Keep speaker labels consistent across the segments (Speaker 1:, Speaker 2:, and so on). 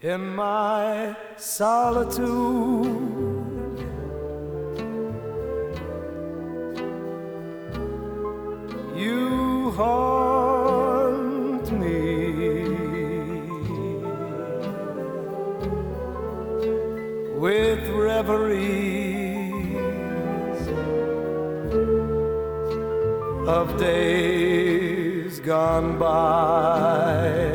Speaker 1: In my solitude, you haunt me with reveries of days gone by.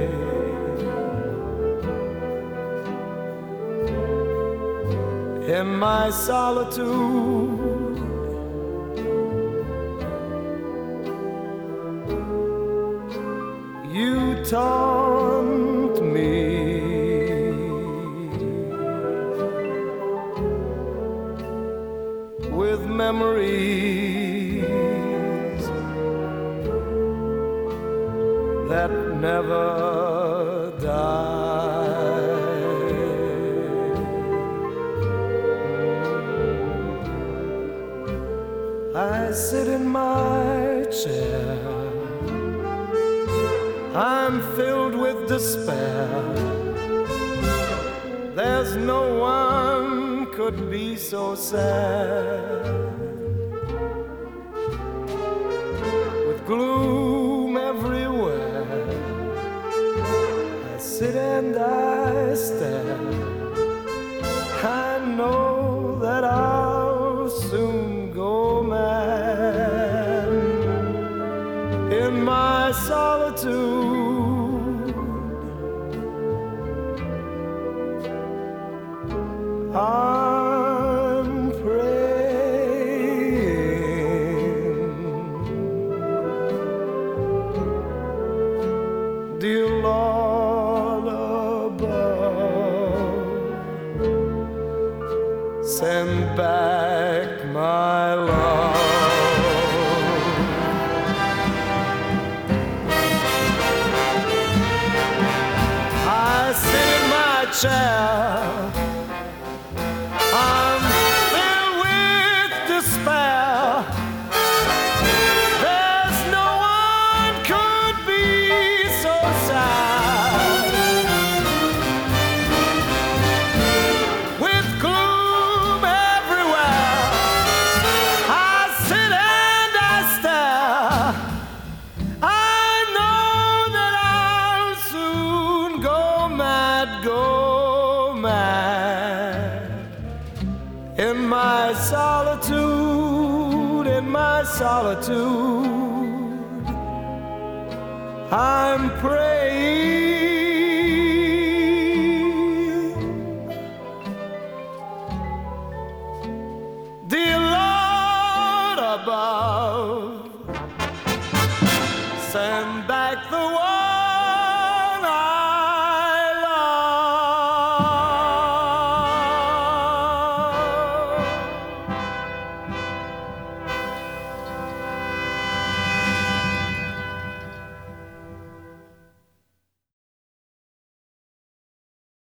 Speaker 1: In my solitude, you taunt me with memories that never die. I sit in my chair, I'm filled with despair. There's no one could be so sad. With gloom everywhere, I sit and I stare. I know that I'll soon go mad. In my solitude, I'm praying, dear Lord above, send back my love. I sit in my chair, I'm filled with despair. There's no one could be so sad. With gloom everywhere, I sit and I stare. I know that I'll soon go mad, go mad. In my solitude, in my solitude, I'm praying.